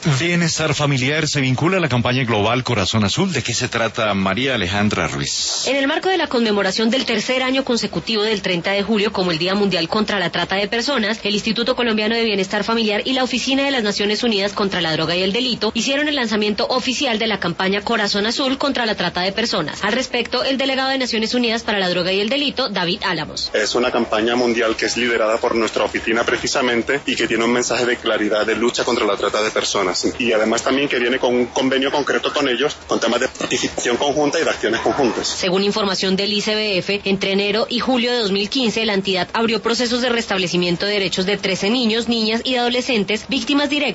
Bienestar familiar se vincula a la campaña global Corazón Azul. ¿De qué se trata, María Alejandra Ruiz? En el marco de la conmemoración del tercer año consecutivo del 30 de julio como el Día Mundial contra la Trata de Personas, el Instituto Colombiano de Bienestar Familiar y la Oficina de las Naciones Unidas contra la Droga y el Delito hicieron el lanzamiento oficial de la campaña Corazón Azul contra la trata de personas. Al respecto, el delegado de Naciones Unidas para la Droga y el Delito, David Álamos. Es una campaña mundial que es liderada por nuestra oficina precisamente y que tiene un mensaje de claridad de lucha contra la trata de personas. Y además también que viene con un convenio concreto con ellos, con temas de participación conjunta y de acciones conjuntas. Según información del ICBF, entre enero y julio de 2015, la entidad abrió procesos de restablecimiento de derechos de 13 niños, niñas y adolescentes víctimas directas